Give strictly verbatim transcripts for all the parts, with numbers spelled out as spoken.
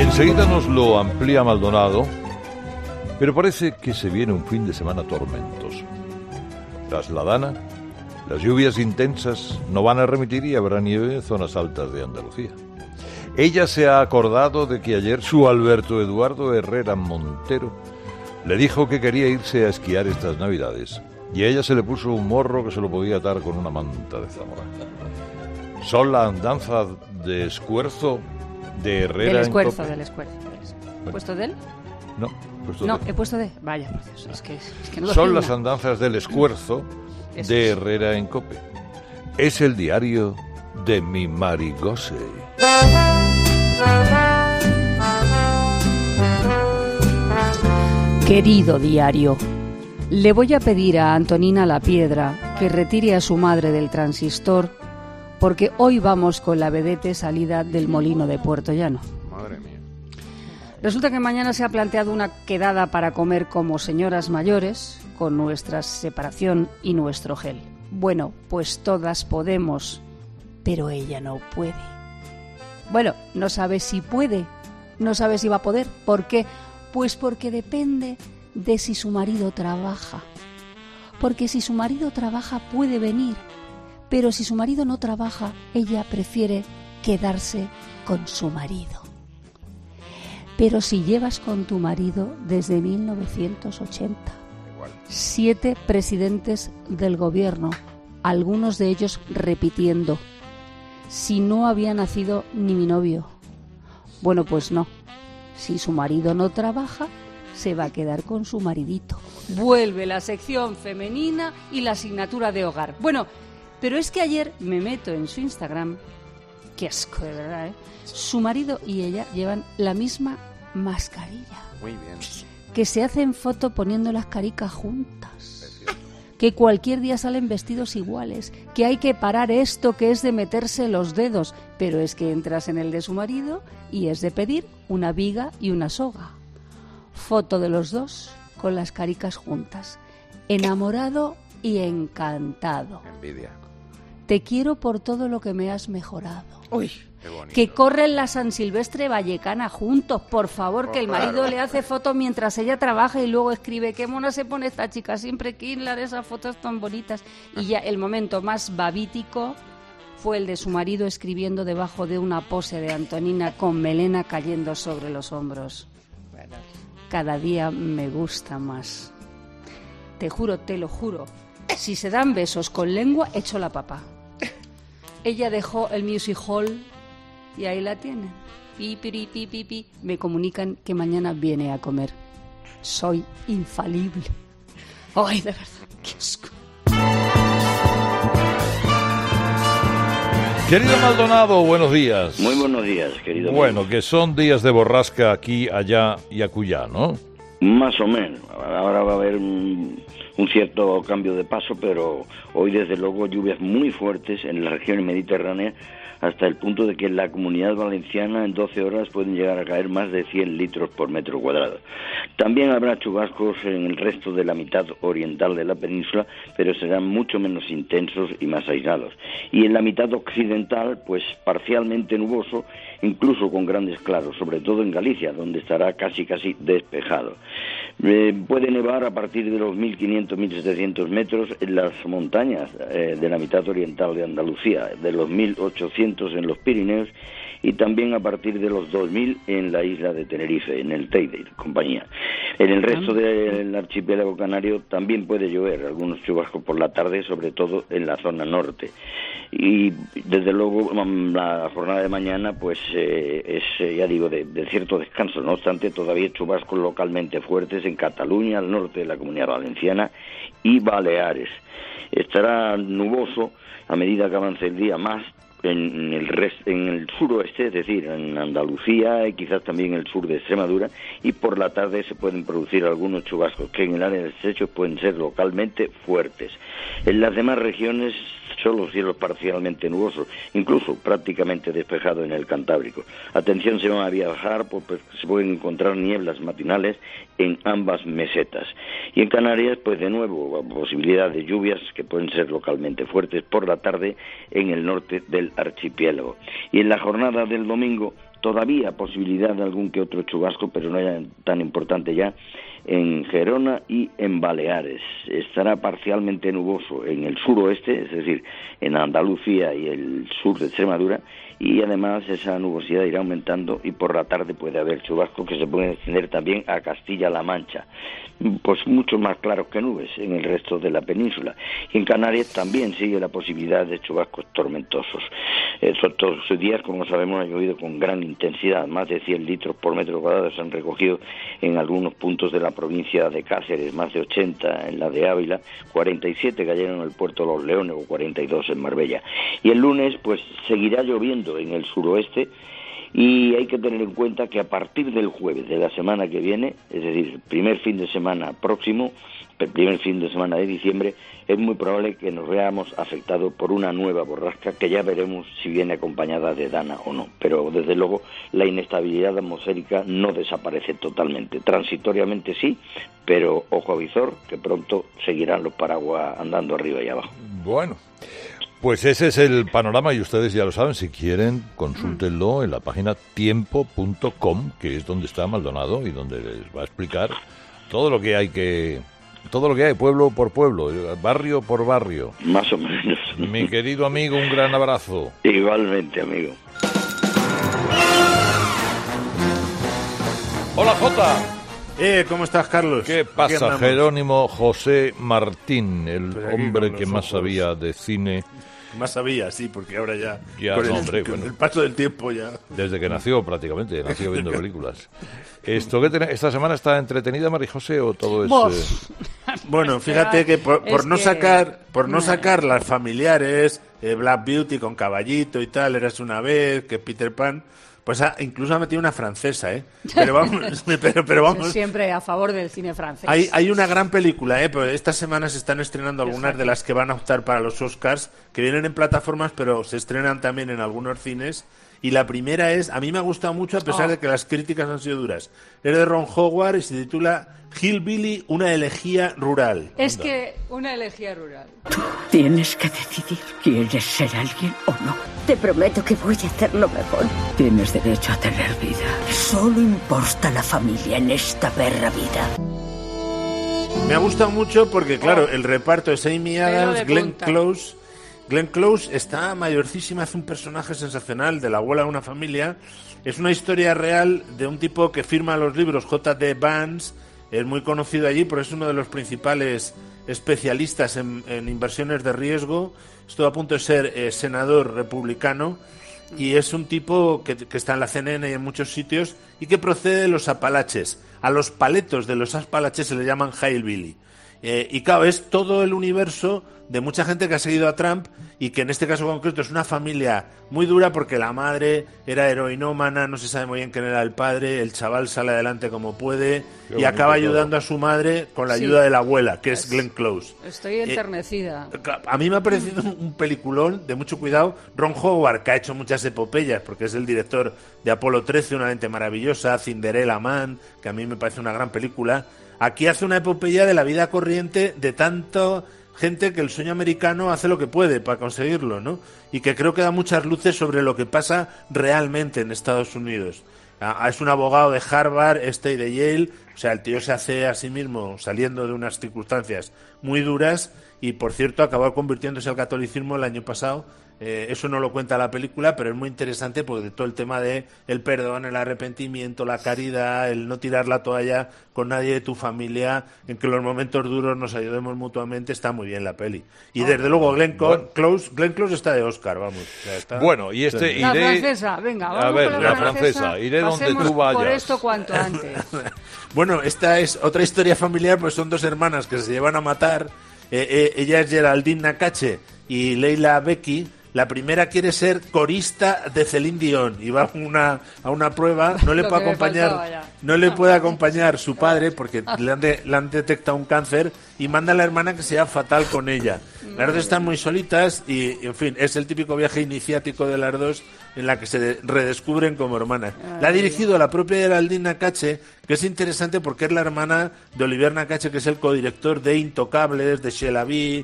Enseguida nos lo amplía Maldonado, pero parece que se viene un fin de semana tormentoso. Tras la Dana, las lluvias intensas no van a remitir y habrá nieve en zonas altas de Andalucía. Ella se ha acordado de que ayer su Alberto Eduardo Herrera Montero le dijo que quería irse a esquiar estas Navidades y a ella se le puso un morro que se lo podía atar con una manta de Zamora. Son las andanzas de esfuerzo de Herrera. Del esfuerzo, en del esfuerzo. ¿He puesto de él? No, puesto No, de... he puesto de... Vaya, por Dios, es que, es que no lo Son entiendo. las andanzas del esfuerzo de Herrera en Cope. Es el diario de mi Marigose. Querido diario, le voy a pedir a Antonina La Piedra que retire a su madre del transistor porque hoy vamos con la vedette salida del molino de Puerto Llano. Madre mía. Resulta que mañana se ha planteado una quedada para comer como señoras mayores, con nuestra separación y nuestro gel. Bueno, pues todas podemos, pero ella no puede. Bueno, no sabe si puede, no sabe si va a poder. ¿Por qué? Pues porque depende de si su marido trabaja. Porque si su marido trabaja puede venir, pero si su marido no trabaja, ella prefiere quedarse con su marido. Pero si llevas con tu marido desde mil novecientos ochenta, Igual. siete presidentes del gobierno, algunos de ellos repitiendo, si no había nacido ni mi novio. Bueno, pues no. Si su marido no trabaja, se va a quedar con su maridito. Vuelve la sección femenina y la asignatura de hogar. Bueno, pero es que ayer me meto en su Instagram, qué asco de verdad, ¿eh? Su marido y ella llevan la misma mascarilla. Muy bien. Que se hacen foto poniendo las caricas juntas. Que cualquier día salen vestidos iguales. Que hay que parar esto que es de meterse los dedos. Pero es que entras en el de su marido y es de pedir una viga y una soga. Foto de los dos con las caricas juntas. Enamorado y encantado. Envidia. Te quiero por todo lo que me has mejorado. Uy, qué bonito. Que corren la San Silvestre Vallecana juntos, por favor, Oh, que el marido claro. le hace fotos mientras ella trabaja y luego escribe, qué mona se pone esta chica, siempre Kindler, esas fotos tan bonitas. Y ya el momento más babítico fue el de su marido escribiendo debajo de una pose de Antonina con melena cayendo sobre los hombros. Cada día me gusta más. Te juro, te lo juro, si se dan besos con lengua, echo la papa. Ella dejó el music hall y ahí la tienen. Pi, pi, pi, pi, pi. Me comunican que mañana viene a comer. Soy infalible. Ay, de verdad, qué asco. Querido Maldonado, buenos días. Muy buenos días, querido. Bueno, que son días de borrasca aquí, allá y acullá, ¿no? Más o menos. Ahora va a haber un, un cierto cambio de paso, pero hoy desde luego lluvias muy fuertes en las regiones mediterráneas hasta el punto de que en la Comunidad Valenciana en doce horas pueden llegar a caer más de cien litros por metro cuadrado. También habrá chubascos en el resto de la mitad oriental de la península, pero serán mucho menos intensos y más aislados. Y en la mitad occidental, pues parcialmente nuboso, incluso con grandes claros, sobre todo en Galicia, donde estará casi casi despejado. Eh, puede nevar a partir de los mil quinientos a mil setecientos metros en las montañas eh, de la mitad oriental de Andalucía, de los mil ochocientos en los Pirineos y también a partir de los dos mil en la isla de Tenerife, en el Teide y compañía. En el resto del archipiélago canario también puede llover, algunos chubascos por la tarde, sobre todo en la zona norte. Y desde luego la jornada de mañana pues eh, es, eh, ya digo, de, de cierto descanso. No obstante, todavía chubascos localmente fuertes en Cataluña, al norte de la Comunidad Valenciana y Baleares. Estará nuboso a medida que avance el día más en el rest, en el suroeste, es decir, en Andalucía y quizás también en el sur de Extremadura, y por la tarde se pueden producir algunos chubascos que en el área de estrechos pueden ser localmente fuertes. En las demás regiones solo cielos parcialmente nubosos, incluso prácticamente despejado en el Cantábrico. Atención, se van a viajar porque se pueden encontrar nieblas matinales en ambas mesetas. Y en Canarias, pues de nuevo, posibilidad de lluvias que pueden ser localmente fuertes por la tarde en el norte del archipiélago. Y en la jornada del domingo, todavía posibilidad de algún que otro chubasco, pero no ya tan importante ya, en Gerona y en Baleares. Estará parcialmente nuboso en el suroeste, es decir, en Andalucía y el sur de Extremadura, y además esa nubosidad irá aumentando y por la tarde puede haber chubascos que se pueden extender también a Castilla-La Mancha, pues mucho más claros que nubes en el resto de la península. Y en Canarias también sigue la posibilidad de chubascos tormentosos. Estos días, como sabemos, ha llovido con gran intensidad, más de cien litros por metro cuadrado se han recogido en algunos puntos de la provincia de Cáceres, más de ochenta en la de Ávila, cuarenta y siete cayeron en el puerto de Los Leones o cuarenta y dos en Marbella. Y el lunes pues seguirá lloviendo en el suroeste, y hay que tener en cuenta que a partir del jueves de la semana que viene, es decir, el primer fin de semana próximo, el primer fin de semana de diciembre, es muy probable que nos veamos afectados por una nueva borrasca que ya veremos si viene acompañada de Dana o no. Pero desde luego la inestabilidad atmosférica no desaparece totalmente. Transitoriamente sí, pero ojo a visor, que pronto seguirán los paraguas andando arriba y abajo. Bueno, pues ese es el panorama y ustedes ya lo saben. Si quieren, consúltenlo en la página tiempo punto com, que es donde está Maldonado y donde les va a explicar todo lo que hay que... Todo lo que hay, pueblo por pueblo, barrio por barrio. Más o menos. Mi querido amigo, un gran abrazo. Igualmente, amigo. Hola, Jota. Eh, ¿cómo estás, Carlos? ¿Qué pasa, Jerónimo José Martín, el pues hombre que más ojos. sabía de cine? Más sabía, sí, porque ahora ya, ya con, el, hombre, con bueno, el paso del tiempo ya... Desde que nació prácticamente, nació viendo películas. ¿Esto que ten... ¿Esta semana está entretenida, María José, o todo es...? Eh... Bueno, fíjate que por, por no que... sacar por no sacar las familiares, eh, Black Beauty con caballito y tal, Eras una vez, que Peter Pan... Pues ha, incluso ha metido una francesa, ¿eh? Pero vamos, pero, pero vamos. Siempre a favor del cine francés. Hay, hay una gran película, ¿eh? Pero esta semana se están estrenando algunas de las que van a optar para los Oscars, que vienen en plataformas, pero se estrenan también en algunos cines. Y la primera es, a mí me ha gustado mucho a pesar oh. de que las críticas han sido duras. Es de Ron Howard y se titula Hillbilly, una elegía rural. Es Anda. que una elegía rural. Tú tienes que decidir, ¿quieres ser alguien o no? Te prometo que voy a hacerlo mejor. Tienes derecho a tener vida. Solo importa la familia en esta perra vida. Me ha gustado mucho porque, claro, el reparto es Amy Adams, Glenn Close... Glenn Close está mayorcísima, hace un personaje sensacional de la abuela de una familia. Es una historia real de un tipo que firma los libros, J D Vance, es muy conocido allí, pero es uno de los principales especialistas en, en inversiones de riesgo. Estuvo a punto de ser eh, senador republicano y es un tipo que, que está en la C N N y en muchos sitios y que procede de los Apalaches. A los paletos de los Apalaches se le llaman Hillbilly. Eh, y claro, es todo el universo de mucha gente que ha seguido a Trump y que en este caso concreto es una familia muy dura porque la madre era heroinómana, no se sabe muy bien quién era el padre, el chaval sale adelante como puede Qué y acaba ayudando todo. a su madre con la sí. ayuda de la abuela, que es, es Glenn Close. Estoy enternecida. Eh, a mí me ha parecido un peliculón de mucho cuidado. Ron Howard, que ha hecho muchas epopeyas porque es el director de Apolo trece, una mente maravillosa, Cinderella Man, que a mí me parece una gran película. Aquí hace una epopeya de la vida corriente de tanto gente que el sueño americano hace lo que puede para conseguirlo, ¿no? Y que creo que da muchas luces sobre lo que pasa realmente en Estados Unidos. Ah, es un abogado de Harvard, este y de Yale, o sea, el tío se hace a sí mismo saliendo de unas circunstancias muy duras y, por cierto, acabó convirtiéndose al catolicismo el año pasado. Eh, eso no lo cuenta la película, pero es muy interesante porque todo el tema de el perdón, el arrepentimiento, la caridad, el no tirar la toalla con nadie de tu familia, en que en los momentos duros nos ayudemos mutuamente, está muy bien la peli. Y desde oh, luego Glenn, bueno. Close, Glenn Close está de Oscar, vamos. Está, bueno, y este iré... La francesa, venga, vamos a ver, con la, la francesa, francesa. Iré donde tú vayas. Por esto cuanto antes. Bueno, esta es otra historia familiar, pues son dos hermanas que se llevan a matar. Eh, eh, ella es Geraldine Nakache y Leila Becky. La primera quiere ser corista de Celine Dion y va a una, a una prueba, no le puede acompañar no le puede acompañar su padre porque le han, de, le han detectado un cáncer y manda a la hermana que sea fatal con ella. Las dos están muy solitas y, en fin, es el típico viaje iniciático de las dos en la que se redescubren como hermanas. La ha dirigido la propia Geraldine Nakache, que es interesante porque es la hermana de Olivier Nakache, que es el codirector de Intocables, de Chez la Vie,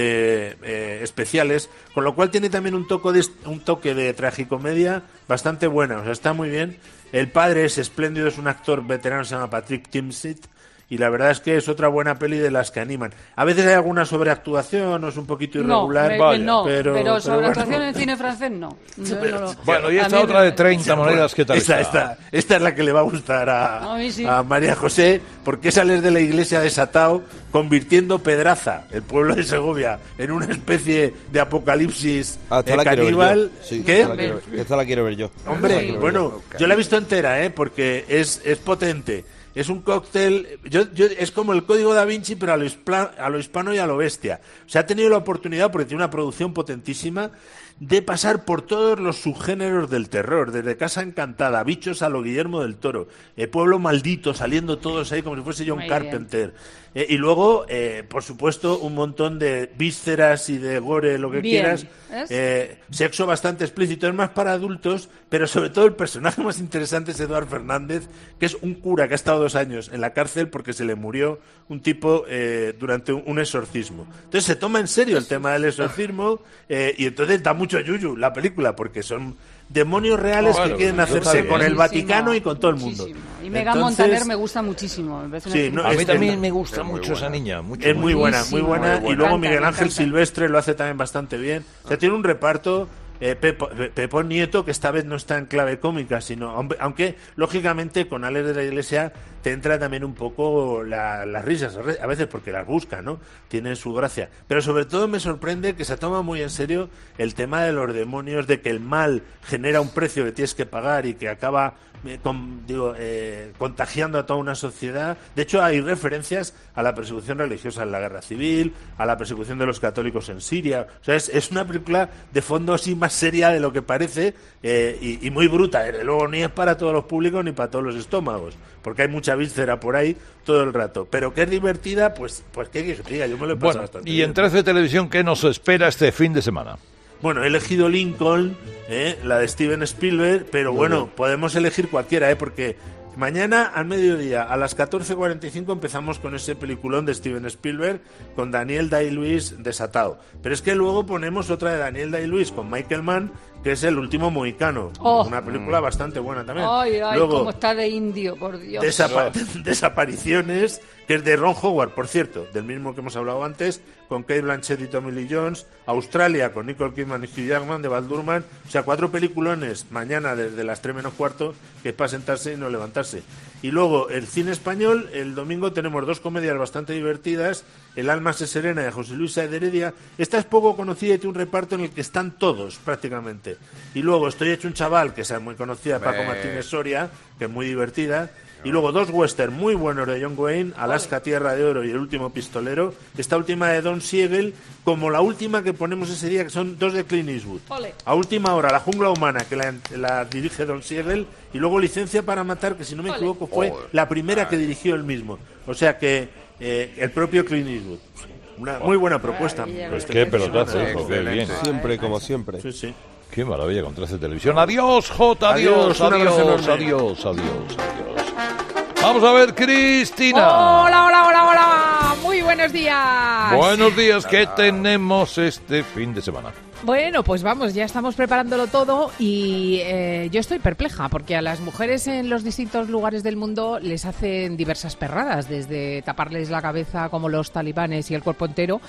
de eh, Especiales, con lo cual tiene también un toque de, un toque de tragicomedia bastante buena, o sea, está muy bien. El padre es espléndido, es un actor veterano, se llama Patrick Timsit, y la verdad es que es otra buena peli de las que animan. A veces hay alguna sobreactuación, o es un poquito irregular, no, me, no pero, pero sobreactuación bueno. en cine francés no. no, no, no. Bueno, y esta otra de treinta monedas, ¿qué tal esta, está? Esta, esta es la que le va a gustar a, a, mí sí. a María José, porque sales de la iglesia de Satao convirtiendo Pedraza, el pueblo de Segovia, en una especie de apocalipsis ah, eh, caníbal. Sí, ¿Qué? Esta la, quiero, esta la quiero ver yo. Hombre, quiero bueno, ver yo. yo la he visto entera, ¿eh? Porque es, es potente. Es un cóctel, yo, yo, es como el Código Da Vinci, pero a lo, hispla, a lo hispano y a lo bestia. O sea, ha tenido la oportunidad, porque tiene una producción potentísima, de pasar por todos los subgéneros del terror, desde Casa Encantada, Bichos a lo Guillermo del Toro, eh, Pueblo Maldito, saliendo todos ahí como si fuese John Muy Carpenter. Eh, y luego, eh, por supuesto, un montón de vísceras y de gore, lo que Bien. quieras. Eh, sexo bastante explícito, es más para adultos, pero sobre todo el personaje más interesante es Eduard Fernández, que es un cura que ha estado dos años en la cárcel porque se le murió un tipo eh, durante un, un exorcismo. Entonces se toma en serio el tema del exorcismo eh, y entonces da mucho yuyu la película, porque son demonios reales oh, bueno, que quieren hacerse con el Vaticano y con todo el mundo. Y Megan Montaner me gusta muchísimo. Me sí, no, a mí es, también es, me gusta mucho esa niña. Mucho, es muy buena, muy buena. Muy buena. Y luego Me encanta, Miguel Ángel me encanta. Silvestre lo hace también bastante bien. O sea, tiene un reparto... Eh, Pepo, Pepón Nieto, que esta vez no está en clave cómica, sino aunque lógicamente con Alex de la Iglesia te entra también un poco la, las risas, a veces porque las busca, ¿no? Tienen su gracia. Pero sobre todo me sorprende que se toma muy en serio el tema de los demonios, de que el mal genera un precio que tienes que pagar y que acaba eh, con, digo, eh, contagiando a toda una sociedad. De hecho, hay referencias a la persecución religiosa en la guerra civil, a la persecución de los católicos en Siria. O sea, es, es una película de fondo así más seria de lo que parece eh, y, y muy bruta. Desde luego, ni es para todos los públicos ni para todos los estómagos, porque hay mucha víscera por ahí todo el rato. Pero que es divertida, pues, pues qué quieres que te diga, yo me lo he pasado bueno, bastante y bien. en trece Televisión, ¿qué nos espera este fin de semana? Bueno, he elegido Lincoln, eh, la de Steven Spielberg, pero bueno, bueno, podemos elegir cualquiera, eh, porque mañana al mediodía, a las catorce cuarenta y cinco, empezamos con ese peliculón de Steven Spielberg con Daniel Day-Lewis desatado. Pero es que luego ponemos otra de Daniel Day-Lewis con Michael Mann, que es El último mohicano. Oh. Una película bastante buena también. Ay, ay, luego, cómo está de indio, por Dios. Desapa Desapariciones, que es de Ron Howard, por cierto, del mismo que hemos hablado antes, con Kate Blanchett y Tommy Lee Jones. Australia, con Nicole Kidman y Hugh Jackman, de Val Durman. O sea, cuatro peliculones mañana desde las tres menos cuarto, que es para sentarse y no levantarse. Y luego el cine español, el domingo tenemos dos comedias bastante divertidas. El alma se serena, de José Luis Saez de Heredia. Esta es poco conocida y tiene un reparto en el que están todos prácticamente. Y luego Estoy hecho un chaval, que es muy conocida, de Paco Martínez Soria, que es muy divertida. Y luego dos western muy buenos de John Wayne, Alaska, Tierra de Oro y El último pistolero. Esta última de Don Siegel, como la última que ponemos ese día, que son dos de Clint Eastwood. Ole. A última hora, La jungla humana, que la, la dirige Don Siegel. Y luego Licencia para matar, que si no me Ole. equivoco fue la primera que dirigió él mismo. O sea que eh, el propio Clint Eastwood. Una muy buena propuesta. Pues qué pelotazo, hijo, qué bien. Siempre como siempre. Sí, sí. Qué maravilla con trece Televisión. Adiós, Jota, adiós, Adiós, un adiós, abrazo adiós, enorme. adiós, adiós. Vamos a ver, Cristina. Hola, hola, hola, hola. Muy buenos días. Buenos días, ¿qué tenemos este fin de semana? Bueno, pues vamos, ya estamos preparándolo todo y eh, yo estoy perpleja porque a las mujeres en los distintos lugares del mundo les hacen diversas perradas, desde taparles la cabeza como los talibanes y el cuerpo entero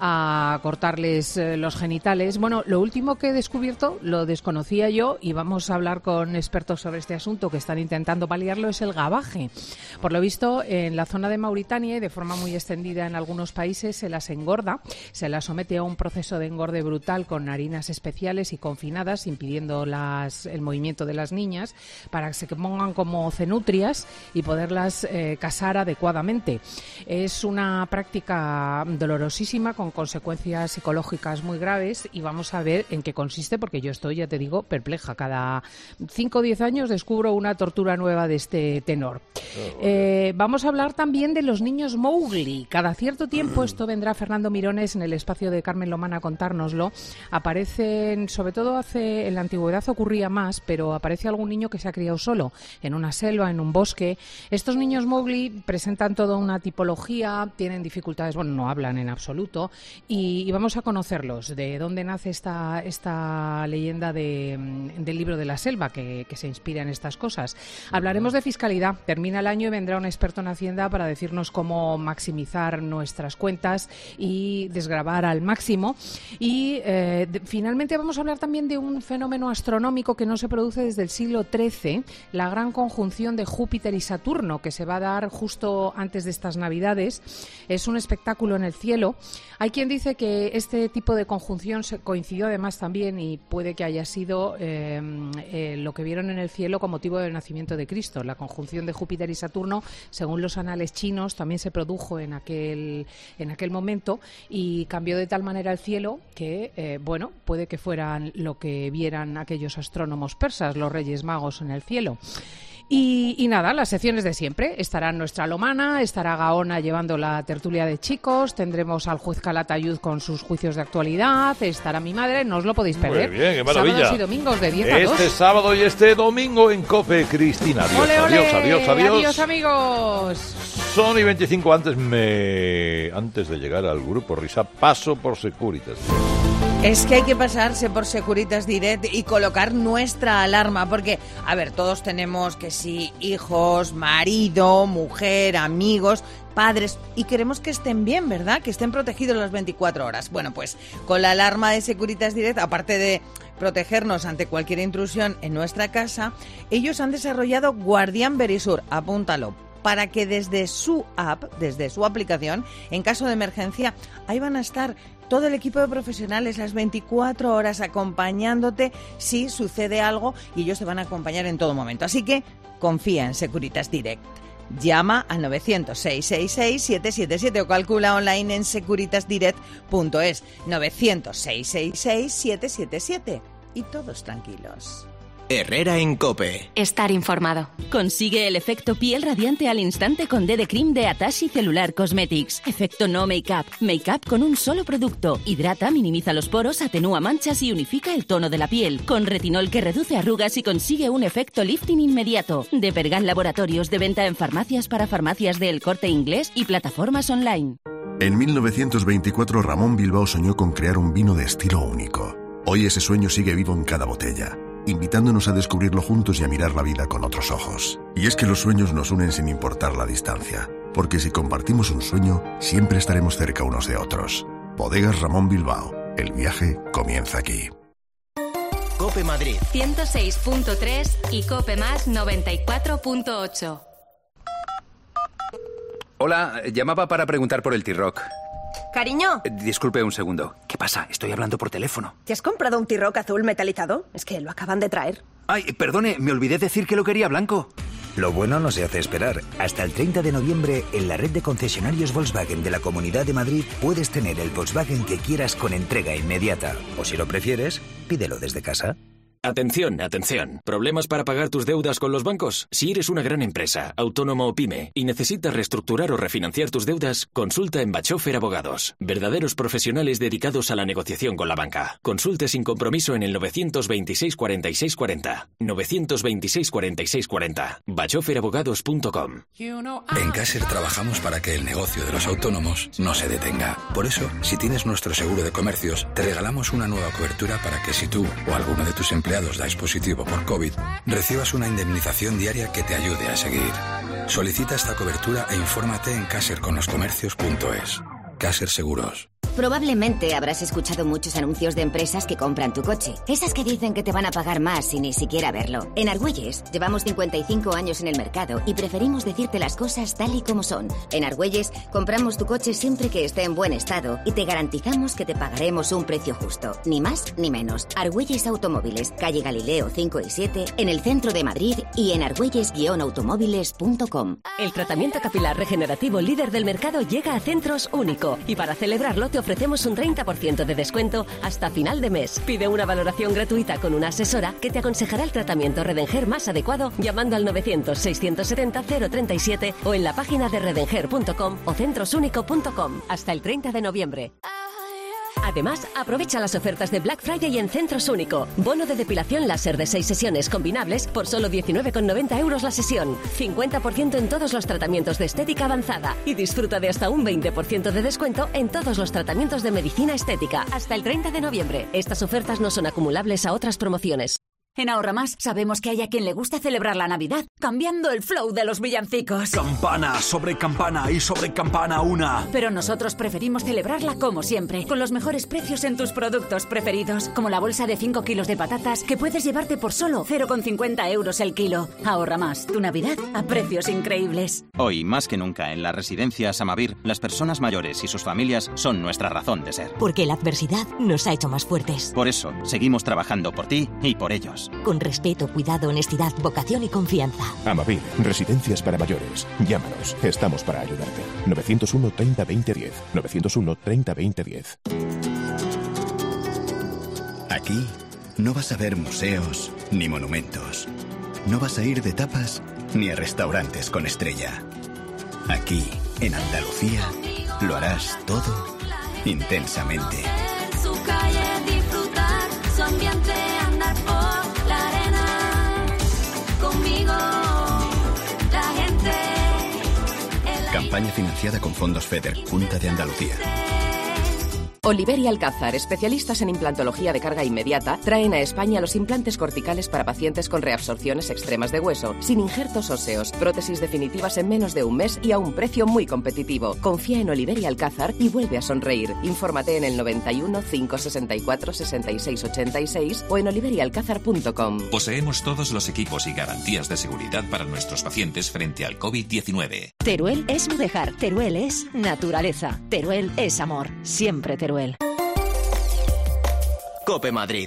a cortarles eh, los genitales. Bueno, lo último que he descubierto, lo desconocía yo y vamos a hablar con expertos sobre este asunto que están intentando paliarlo, es el gabaje. Por lo visto, en la zona de Mauritania y de forma muy extendida en algunos países se las engorda, se las somete a un proceso de engorde brutal con harinas especiales y confinadas, impidiendo las, el movimiento de las niñas para que se pongan como cenutrias y poderlas eh, casar adecuadamente. Es una práctica dolorosísima con consecuencias psicológicas muy graves y vamos a ver en qué consiste, porque yo estoy, ya te digo, perpleja. Cada cinco o diez años descubro una tortura nueva de este tenor. Eh, vamos a hablar también de los niños Mowgli. Cada cierto tiempo, esto vendrá Fernando Mirones en el espacio de Carmen Lomana a contárnoslo, aparecen, sobre todo hace en la antigüedad ocurría más, pero aparece algún niño que se ha criado solo, en una selva, en un bosque. Estos niños Mowgli presentan toda una tipología, tienen dificultades, bueno, no hablan en absoluto, y, y vamos a conocerlos, de dónde nace esta, esta leyenda de, del libro de la selva, que, que se inspira en estas cosas. Hablaremos de fiscalidad. Termina el año y vendrá un experto en Hacienda para decirnos cómo maximizar nuestras cuentas y desgravar al máximo. Y eh, de, finalmente vamos a hablar también de un fenómeno astronómico que no se produce desde el siglo trece, la gran conjunción de Júpiter y Saturno, que se va a dar justo antes de estas Navidades. Es un espectáculo en el cielo. Hay quien dice que este tipo de conjunción se coincidió además también, y puede que haya sido eh, eh, lo que vieron en el cielo con motivo del nacimiento de Cristo. La conjunción de Júpiter y Saturno, según los anales chinos, también se produjo en aquel, en aquel momento y cambió de tal manera el cielo que, eh, bueno, puede que fueran lo que vieran aquellos astrónomos persas, los Reyes Magos en el cielo. Y, y nada, las secciones de siempre. Estará nuestra Lomana, estará Gaona llevando la tertulia de chicos, tendremos al juez Calatayud con sus juicios de actualidad, estará mi madre, no os lo podéis perder. Muy bien, qué maravilla. Sábados y domingos de diez a dos. Este sábado y este domingo en COPE, Cristina. Adiós, ¡Ole, ole! adiós, adiós, adiós. Adiós, amigos. Son y veinticinco antes, me... antes de llegar al grupo Risa, paso por Securitas. Es que hay que pasarse por Securitas Direct y colocar nuestra alarma, porque, a ver, todos tenemos que sí, hijos, marido, mujer, amigos, padres, y queremos que estén bien, ¿verdad? Que estén protegidos las veinticuatro horas. Bueno, pues con la alarma de Securitas Direct, aparte de protegernos ante cualquier intrusión en nuestra casa, ellos han desarrollado Guardián Verisur, apúntalo, para que desde su app, desde su aplicación, en caso de emergencia, ahí van a estar todo el equipo de profesionales las veinticuatro horas acompañándote si sucede algo, y ellos te van a acompañar en todo momento. Así que confía en Securitas Direct. Llama al novecientos, seiscientos sesenta y seis, setecientos setenta y siete o calcula online en securitas direct punto es. novecientos, seiscientos sesenta y seis, setecientos setenta y siete. Y todos tranquilos. Herrera en COPE. Estar informado. Consigue el efecto piel radiante al instante con D D Cream de Atashi Cellular Cosmetics. Efecto no make-up. Make-up con un solo producto. Hidrata, minimiza los poros, atenúa manchas y unifica el tono de la piel. Con retinol que reduce arrugas y consigue un efecto lifting inmediato. De Pergan Laboratorios, de venta en farmacias para farmacias de El Corte Inglés y plataformas online. En mil novecientos veinticuatro Ramón Bilbao soñó con crear un vino de estilo único. Hoy ese sueño sigue vivo en cada botella, invitándonos a descubrirlo juntos y a mirar la vida con otros ojos. Y es que los sueños nos unen sin importar la distancia, porque si compartimos un sueño, siempre estaremos cerca unos de otros. Bodegas Ramón Bilbao. El viaje comienza aquí. COPE Madrid ciento seis punto tres y COPE Más noventa y cuatro punto ocho. Hola, llamaba para preguntar por el T-Rock. Cariño. Eh, disculpe un segundo. ¿Qué pasa? Estoy hablando por teléfono. ¿Te has comprado un T-Rock azul metalizado? Es que lo acaban de traer. Ay, perdone, me olvidé decir que lo quería blanco. Lo bueno no se hace esperar. Hasta el treinta de noviembre, en la red de concesionarios Volkswagen de la Comunidad de Madrid, puedes tener el Volkswagen que quieras con entrega inmediata. O si lo prefieres, pídelo desde casa. Atención, atención. ¿Problemas para pagar tus deudas con los bancos? Si eres una gran empresa, autónomo o pyme y necesitas reestructurar o refinanciar tus deudas, consulta en Bachofer Abogados. Verdaderos profesionales dedicados a la negociación con la banca. Consulte sin compromiso en el novecientos veintiséis, cuarenta y seis cuarenta. novecientos veintiséis, cuarenta y seis cuarenta. bachofer abogados punto com. En Caser trabajamos para que el negocio de los autónomos no se detenga. Por eso, si tienes nuestro seguro de comercios, te regalamos una nueva cobertura para que si tú o alguno de tus empleados dais positivo por COVID, recibas una indemnización diaria que te ayude a seguir. Solicita esta cobertura e infórmate en caser con los comercios punto es. Caser Seguros. Probablemente habrás escuchado muchos anuncios de empresas que compran tu coche. Esas que dicen que te van a pagar más sin ni siquiera verlo. En Argüelles llevamos cincuenta y cinco años en el mercado y preferimos decirte las cosas tal y como son. En Argüelles compramos tu coche siempre que esté en buen estado y te garantizamos que te pagaremos un precio justo. Ni más ni menos. Argüelles Automóviles, calle Galileo cinco y siete, en el centro de Madrid y en argüelles guion automóviles punto com. El tratamiento capilar regenerativo líder del mercado llega a Centros Único y para celebrarlo te ofrecemos un treinta por ciento de descuento hasta final de mes. Pide una valoración gratuita con una asesora que te aconsejará el tratamiento Redenger más adecuado llamando al novecientos, seiscientos setenta, cero treinta y siete o en la página de redenger punto com o centros único punto com hasta el treinta de noviembre. Además, aprovecha las ofertas de Black Friday en Centros Único. Bono de depilación láser de seis sesiones combinables por solo diecinueve con noventa euros la sesión. cincuenta por ciento en todos los tratamientos de estética avanzada. Y disfruta de hasta un veinte por ciento de descuento en todos los tratamientos de medicina estética. Hasta el treinta de noviembre. Estas ofertas no son acumulables a otras promociones. En Ahorramás sabemos que hay a quien le gusta celebrar la Navidad cambiando el flow de los villancicos. Campana sobre campana y sobre campana una. Pero nosotros preferimos celebrarla como siempre, con los mejores precios en tus productos preferidos, como la bolsa de cinco kilos de patatas que puedes llevarte por solo cero con cincuenta euros el kilo. Ahorramás, tu Navidad a precios increíbles. Hoy, más que nunca, en las residencias Amavir, las personas mayores y sus familias son nuestra razón de ser. Porque la adversidad nos ha hecho más fuertes. Por eso, seguimos trabajando por ti y por ellos. Con respeto, cuidado, honestidad, vocación y confianza. Amavir, residencias para mayores. Llámanos, estamos para ayudarte. novecientos uno, treinta, veinte, diez. novecientos uno, treinta, veinte, diez. Aquí no vas a ver museos ni monumentos. No vas a ir de tapas ni a restaurantes con estrella. Aquí, en Andalucía, lo harás todo intensamente. En su calle disfrutar, su ambiente andar por la arena. Conmigo, la gente. Campaña financiada con fondos FEDER, Junta de Andalucía. Oliver y Alcázar, especialistas en implantología de carga inmediata, traen a España los implantes corticales para pacientes con reabsorciones extremas de hueso, sin injertos óseos, prótesis definitivas en menos de un mes y a un precio muy competitivo. Confía en Oliver y Alcázar y vuelve a sonreír. Infórmate en el noventa y uno, cinco sesenta y cuatro, sesenta y seis ochenta y seis o en oliver y alcázar punto com. Poseemos todos los equipos y garantías de seguridad para nuestros pacientes frente al COVID diecinueve. Teruel es Mudejar, Teruel es naturaleza, Teruel es amor, siempre Teruel. Cope Madrid.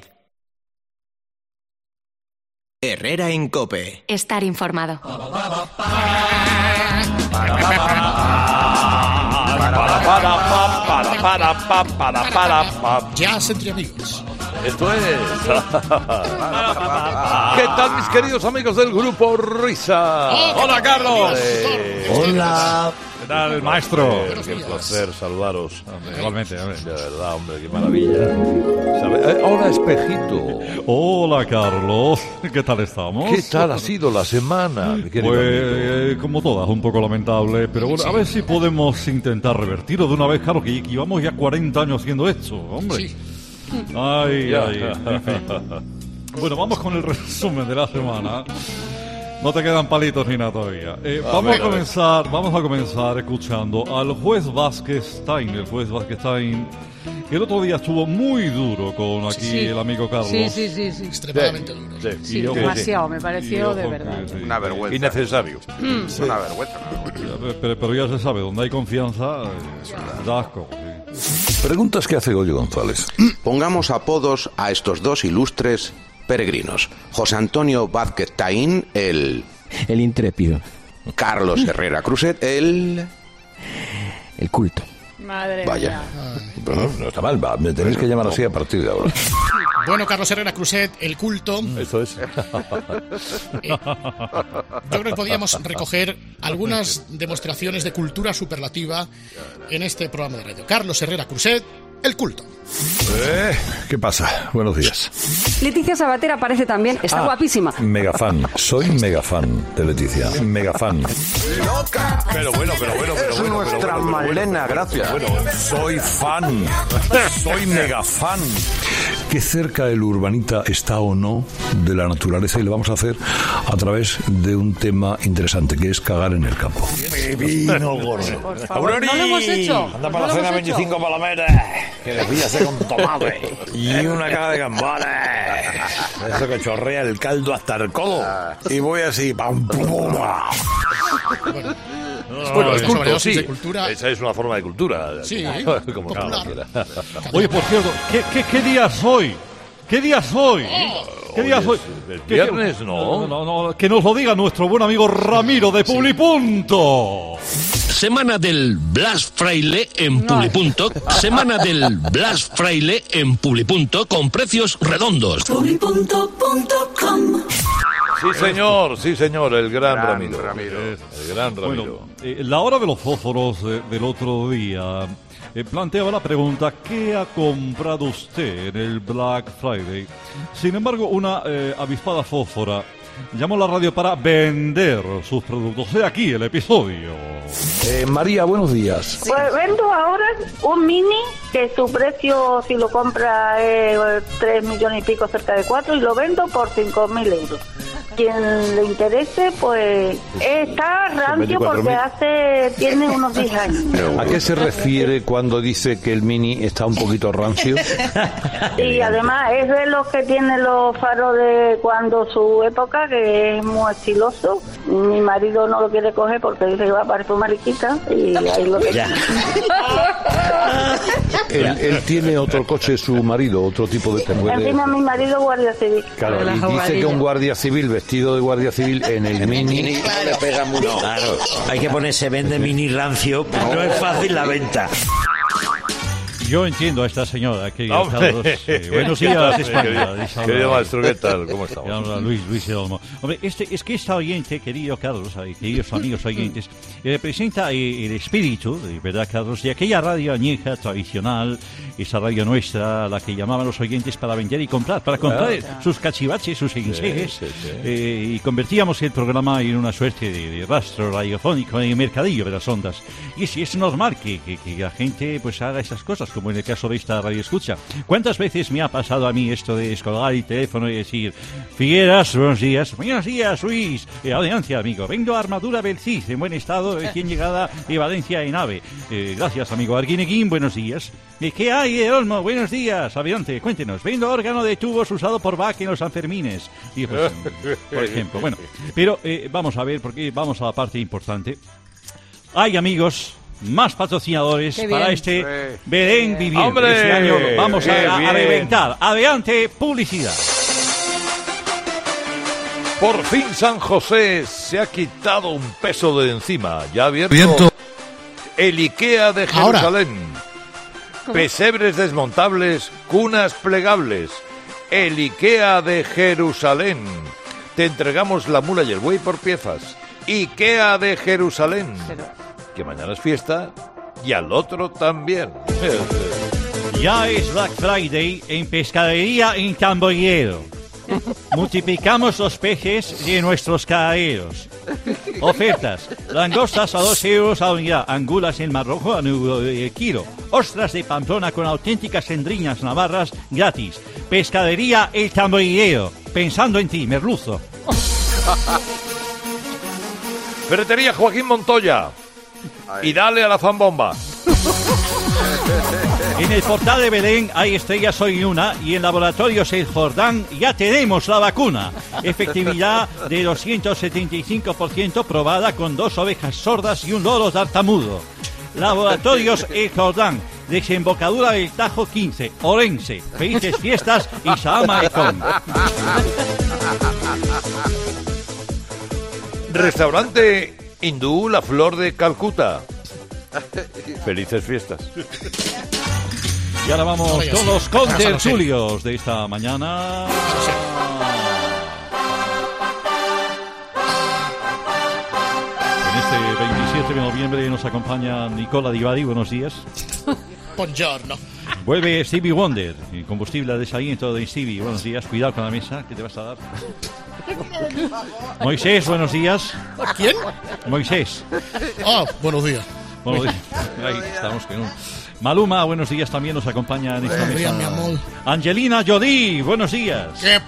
Herrera en Cope. Estar informado. Jazz entre amigos. Esto es. ¿Qué tal, mis queridos amigos del grupo Risa? Hola, Carlos. Hola. ¿Qué tal, maestro? Qué placer saludaros. Hombre, igualmente, hombre. De verdad, hombre, qué maravilla. ¿Sabe? Eh, hola, Espejito. Hola, Carlos. ¿Qué tal estamos? ¿Qué tal ha sido la semana, mi querido Pues, amigo? como todas, un poco lamentable, pero bueno, a ver si podemos intentar revertirlo de una vez, claro, que llevamos ya cuarenta años haciendo esto, hombre. Sí. Ay, Ya. ay, en fin. Bueno, vamos con el resumen de la semana. No te quedan palitos ni nada todavía. Eh, A vamos ver, a a ver. comenzar, vamos a comenzar escuchando al juez Vázquez Stein, el juez Vázquez Stein, que el otro día estuvo muy duro con aquí Sí. el amigo Carlos. Sí, sí, sí, sí. Extremadamente duro. Sí, Sí, Y ojo- demasiado, me y pareció ojo de que verdad. sí. Una vergüenza. Innecesario. Mm. Sí. Una vergüenza. Pero, pero ya se sabe, donde hay confianza, eh, da asco. sí. Preguntas que hace Goyo González. Pongamos apodos a estos dos ilustres peregrinos. José Antonio Vázquez Taín, el... El intrépido. Carlos Herrera Cruzet, el... El culto. Madre Vaya. mía. Bueno, no está mal, va, me tenéis que llamar así a partir de ahora. Bueno, Carlos Herrera Cruzet, el culto. Eso es. Eh, yo creo que podíamos recoger algunas demostraciones de cultura superlativa en este programa de radio. Carlos Herrera Cruzet, el culto. Eh, ¿Qué pasa? Buenos días. Leticia Sabater aparece también, está Ah, guapísima. Mega fan. Soy mega fan de Leticia. Mega fan. Pero bueno, pero bueno, pero Es bueno. nuestra pero bueno, Malena, pero gracias. Bueno, soy fan. Soy mega fan. Qué cerca el urbanita está o no de la naturaleza, y lo vamos a hacer a través de un tema interesante, que es cagar en el campo. Vino gordo. Por favor, ¿no lo hemos hecho? Anda ¿No para la lo cena hemos hecho? veinticinco palomeras, que les voy a hacer con tomate y una cara de gambones. Eso que chorrea el caldo hasta el codo. Y voy así, pam, pum, pum. Bueno, es Esta culto, sobredosis sí. de cultura. Esa es una forma de cultura. Sí, como popular. cada quiera. Oye, por cierto, ¿qué, qué, qué día soy? ¿Qué día soy? ¿Qué día Hoy soy? es- es ¿Qué- viernes, qué- ¿no? No, no, que nos lo diga nuestro buen amigo Ramiro de Publipunto. Semana del Blas Fraile en Publipunto. Semana del Blas Fraile en Publipunto con precios redondos. Publipunto punto com. Sí, señor, sí, señor, el gran, Gran Ramiro. Ramiro. El gran Ramiro. Bueno, eh, la hora de los fósforos eh, del otro día eh, planteaba la pregunta, ¿qué ha comprado usted en el Black Friday? Sin embargo, una eh, avispada fósfora llamó a la radio para vender sus productos. He aquí el episodio. Eh, María, buenos días. Pues vendo ahora un Mini que su precio, si lo compra, es eh, tres millones y pico, cerca de cuatro, y lo vendo por cinco mil euros. Quien le interese, pues está rancio porque hace tiene unos diez años. ¿A qué se refiere cuando dice que el Mini está un poquito rancio? Y además es de los que tiene los faros de cuando su época, que es muy estiloso. Mi marido no lo quiere coger porque dice que va a parecer mariquita y ahí lo deja. él, él tiene otro coche, su marido, otro tipo de... Encima mi marido guardia civil. Claro, y dice que un guardia civil vestido de guardia civil en el Mini le pega mucho. Claro, hay que ponerse vende Mini rancio, pero no es fácil la venta. Yo entiendo a esta señora, querido Carlos. Eh, buenos días, España. Querido maestro, ¿qué tal? ¿Cómo estamos? Habla Luis, Luis Olmo. Hombre, este, es que esta oyente, querido Carlos, queridos amigos oyentes, representa eh, el espíritu, ¿verdad, Carlos?, de aquella radio añeja, tradicional, esa radio nuestra, a la que llamaban los oyentes para vender y comprar, para comprar ah, sus cachivaches, sus enseres, sí, sí, sí. Eh, y convertíamos el programa en una suerte de, de rastro radiofónico, en el mercadillo de las ondas. Y sí, es normal que, que, que la gente pues haga esas cosas, como en el caso de esta radio escucha. ¿Cuántas veces me ha pasado a mí esto de descolgar el teléfono y decir, Figueras, buenos días, buenos días, Luis, eh, adelante, amigo, vengo a Armadura Belcid, en buen estado, recién llegada de Valencia en AVE. Eh, gracias, amigo Arguineguín, buenos días. Eh, ¿Qué hay, eh, Olmo? Buenos días, adelante, cuéntenos. Vendo órgano de tubos usado por Bach en los Sanfermines. Y, pues, por ejemplo, bueno, pero eh, vamos a ver, porque vamos a la parte importante. Hay, amigos, más patrocinadores para este eh, Belén Viviente. ¡Hombre! Este año vamos a, a reventar. Adelante, publicidad. Por fin San José se ha quitado un peso de encima. Ya ha abierto Viento. El IKEA de Jerusalén. Ahora. Pesebres desmontables, cunas plegables. El IKEA de Jerusalén. Te entregamos la mula y el buey por piezas. IKEA de Jerusalén. Pero... que mañana es fiesta y al otro también. Ya es Black Friday en Pescadería en Tamboyero. Multiplicamos los peces de nuestros caraderos. Ofertas: langostas a dos euros a unidad, angulas en mar rojo a un euro el kilo, ostras de Pamplona con auténticas endriñas navarras gratis. Pescadería El Tamboyero, pensando en ti, merluzo. Ferretería Joaquín Montoya. Y dale a la fanbomba. En el portal de Belén hay estrellas Soy Una y en Laboratorios El Jordán ya tenemos la vacuna. Efectividad de doscientos setenta y cinco por ciento probada con dos ovejas sordas y un loro tartamudo. Laboratorios El Jordán, desembocadura del Tajo quince, Orense. Felices fiestas y Salam Aleikum. Restaurante Hindú La Flor de Calcuta. Felices fiestas. Y ahora vamos no, con los contertulios de esta mañana. En este veintisiete de noviembre nos acompaña Nicola Di Bari. Buenos días. Buongiorno. Vuelve Stevie Wonder, el combustible de desaliento de Stevie. Buenos días, cuidado con la mesa, que te vas a dar. Moisés, buenos días. ¿Quién? Moisés. Ah, buenos días. Buenos días. Ahí estamos con un... Maluma, buenos días, también nos acompaña en esta buenos mesa. Días, mi amor. Angelina Jolie, buenos días. ¡Qué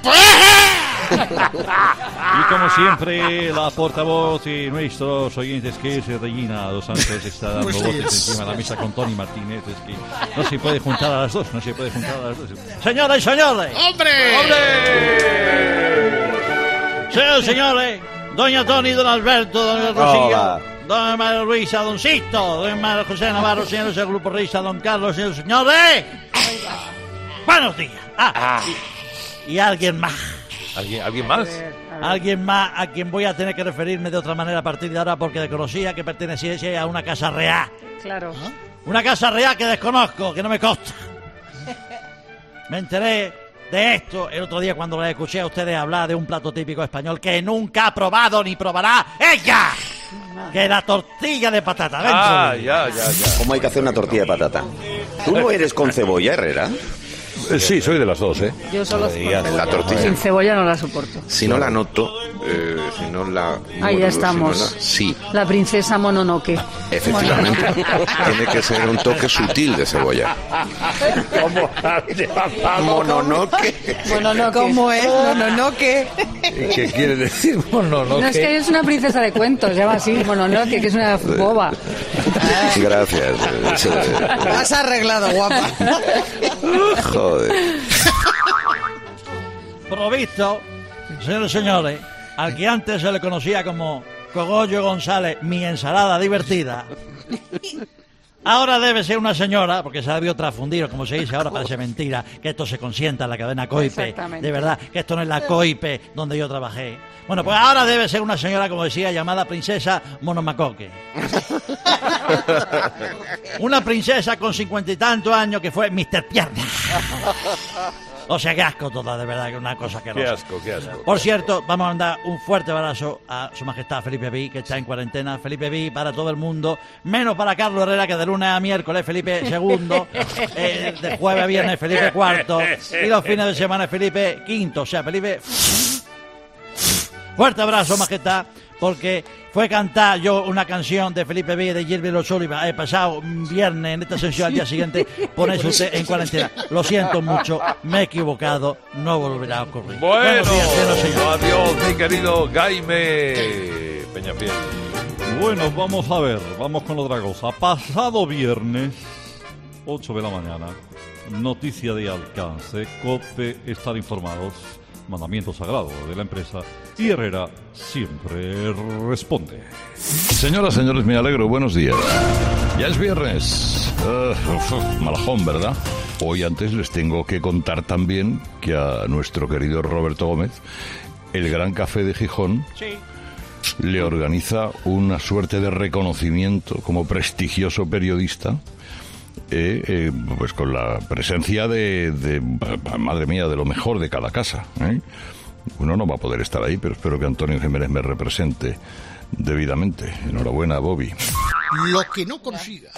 Y como siempre, la portavoz de nuestros oyentes, que es Regina Dos Santos, está dando pues voces encima de la mesa con Tony Martínez. Es que no se puede juntar a las dos, no se puede juntar a las dos. Señoras y señores. ¡Hombre! ¡Hombre! Señores y señores, doña Tony, don Alberto, don Rocío, don María Luisa, don Sito, don María José Navarro, señores del Grupo Risa, don Carlos, señores y señores. Buenos días. Ah, y, y alguien más. ¿Alguien, ¿Alguien más? Alguien más a quien voy a tener que referirme de otra manera a partir de ahora porque desconocía que perteneciese a una casa real. Claro. ¿Ah? Una casa real que desconozco, que no me consta. Me enteré de esto el otro día cuando les escuché a ustedes hablar de un plato típico español que nunca ha probado ni probará ella. Que la tortilla de patata. Dentro. Ah, ya, ya, ya. ¿Cómo hay que hacer una tortilla de patata? ¿Tú no eres con cebolla, Herrera? Eh, sí, soy de las dos, ¿eh? Yo solo con La cebolla. tortilla. Sin cebolla no la soporto. Si no la noto, eh, si no la... Ahí ya estamos. Si no la- sí, La princesa Mononoke. efectivamente. Tiene que ser un toque sutil de cebolla. ¿Cómo? Mononoke. Mononoke. ¿Cómo es? No, no, no, ¿qué? ¿Qué quiere decir Mononoke? No, es que es una princesa de cuentos, se llama así, Mononoke, que es una boba. Gracias. Sí. Lo has arreglado, guapa. Joder. Provisto, señores y señores, al que antes se le conocía como Cogollo González, mi ensalada divertida, ahora debe ser una señora, porque se ha debido transfundir, o como se dice ahora, parece mentira, que esto se consienta en la cadena Coipe. Exactamente. De verdad, que esto no es la Coipe donde yo trabajé. Bueno, pues ahora debe ser una señora, como decía, llamada princesa Monomacoque. Una princesa con cincuenta y tantos años que fue mister Pierna. O sea, qué asco toda, de verdad, que es una cosa que no Qué sé. asco, qué asco. Por cierto, vamos a mandar un fuerte abrazo a su majestad Felipe V, que está en cuarentena. Felipe V para todo el mundo, menos para Carlos Herrera, que de lunes a miércoles Felipe segundo, eh, de jueves a viernes Felipe cuarto, y los fines de semana Felipe quinto. O sea, Felipe... Fuerte abrazo, majestad, porque fue cantar yo una canción de Felipe V de Gilbert O'Sullivan el pasado viernes en esta sesión, al día siguiente ponerse usted en cuarentena. Lo siento mucho, me he equivocado, no volverá a ocurrir. Bueno, Buenos días, señoras y señores. adiós, mi querido Jaime Peñafiel. Bueno, vamos a ver, vamos con otra cosa. Pasado viernes, ocho de la mañana, noticia de alcance, COPE, estar informados, mandamiento sagrado de la empresa, y Herrera siempre responde. Señoras, señores, me alegro, buenos días. Ya es viernes. Uh, uf, malajón, ¿verdad? Hoy antes les tengo que contar también que a nuestro querido Roberto Gómez, el Gran Café de Gijón, Sí. le organiza una suerte de reconocimiento como prestigioso periodista, eh, eh, pues con la presencia de, de, madre mía, de lo mejor de cada casa, ¿eh? Uno no va a poder estar ahí, pero espero que Antonio Jiménez me represente debidamente. Enhorabuena, Bobby. Lo que no consiga.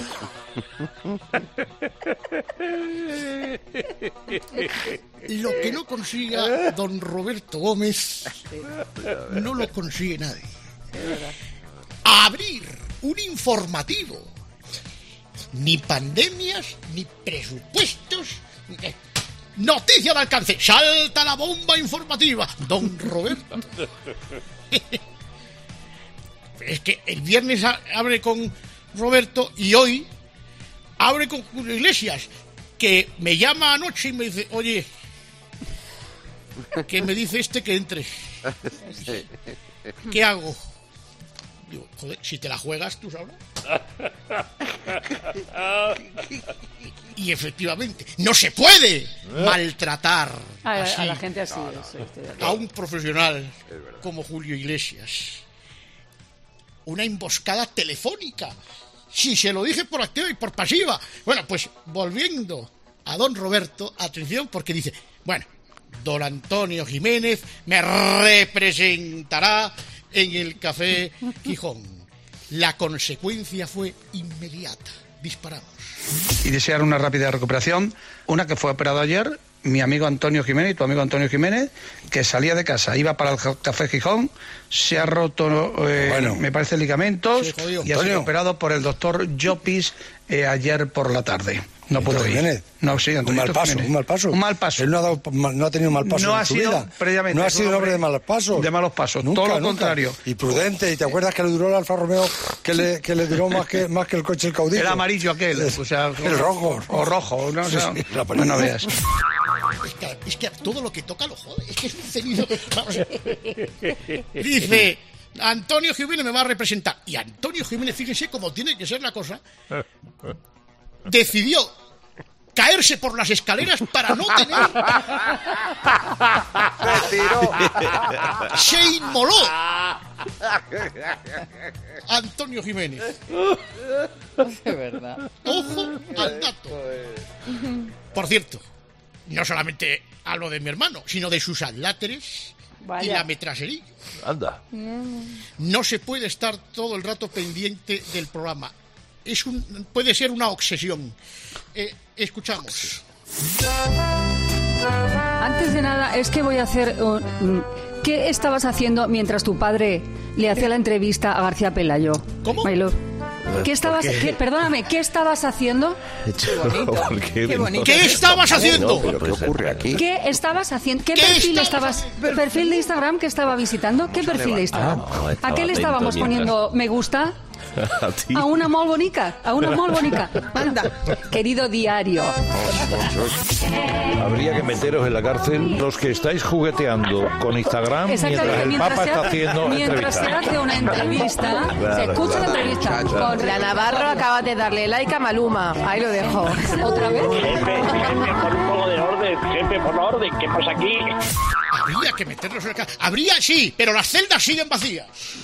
Lo que no consiga don Roberto Gómez, no lo consigue nadie. Abrir un informativo. Ni pandemias, ni presupuestos. ni- Noticia de alcance. Salta la bomba informativa. Don Roberto. Es que el viernes a- abre con Roberto y hoy abre con Julio Iglesias, que me llama anoche y me dice, oye, que me dice este que entre. ¿Qué hago? Digo, joder, si te la juegas, tú sabrás. Y efectivamente, no se puede maltratar A, a así la gente así. sí, estoy de acuerdo. a un profesional como Julio Iglesias. Una emboscada telefónica. Si se lo dije por activa y por pasiva. Bueno, pues volviendo a don Roberto, atención, porque dice, bueno, don Antonio Jiménez me representará en el Café Gijón. La consecuencia fue inmediata. Disparamos. Y desear una rápida recuperación. Una que fue operado ayer, mi amigo Antonio Jiménez, tu amigo Antonio Jiménez, que salía de casa, iba para el Café Gijón, se ha roto, eh, Bueno. me parece, ligamentos, Se jodió. y ha Antonio. sido operado por el doctor Llopis eh, ayer por la tarde. No pudo ir. Jiménez. No, sí, Un Antonio mal paso, Jiménez. un mal paso. Un mal paso. Él no ha, dado, no ha tenido mal paso No en ha su sido vida. previamente, No ha es sido un un hombre hombre de malos pasos. de malos pasos, Nunca, todo lo nunca. contrario. Y prudente. ¿Y te acuerdas que le duró el Alfa Romeo que le, que le duró más que, más que el coche el caudillo? Era amarillo aquel, o sea, el rojo. o rojo, no, Sí, o sea, sí, la no, no veas. Es que, es que todo lo que toca lo jode. Es que es un cenizo. Vamos. Dice, Antonio Jiménez me va a representar. Y Antonio Jiménez, fíjense cómo tiene que ser la cosa, decidió caerse por las escaleras para no tener... Se tiró. Se inmoló. Antonio Jiménez. De verdad. Ojo al dato. Por cierto, no solamente hablo de mi hermano, sino de sus adláteres, Vaya. y la metrasería. Anda. No se puede estar todo el rato pendiente del programa. Es un, puede ser una obsesión. Eh, escuchamos. Antes de nada, es que voy a hacer... un- ¿Qué estabas haciendo mientras tu padre le hacía la entrevista a García Pelayo? ¿Cómo? Maylor. ¿Qué estabas, ¿Por qué? qué- perdóname, ¿qué estabas haciendo? ¿Por qué? Qué bonito. ¿Qué estabas haciendo? No, pero ¿qué ocurre aquí? ¿Qué estabas haciendo? ¿Qué, ¿Qué perfil estabas estabas? ¿Perfil de Instagram que estaba visitando? ¿Qué perfil de Instagram? Ah, no, ¿A estaba qué le atento estábamos mientras- poniendo me gusta? A ti. A una mol bonica, a una mol bonica. Anda, querido diario. Habría que meteros en la cárcel los que estáis jugueteando con Instagram mientras Exactamente, el Papa se está hace- haciendo mientras se entrevistas. hace una entrevista, Claro, se escucha claro, la entrevista. claro. Con La Navarro acaba de darle like a Maluma. Ahí lo dejo. ¿Otra vez? Jefe, jefe, por un poco de orden, jefe, por orden, ¿qué pasa aquí? Habría que meterlos en la cárcel. Habría, sí, pero las celdas siguen vacías.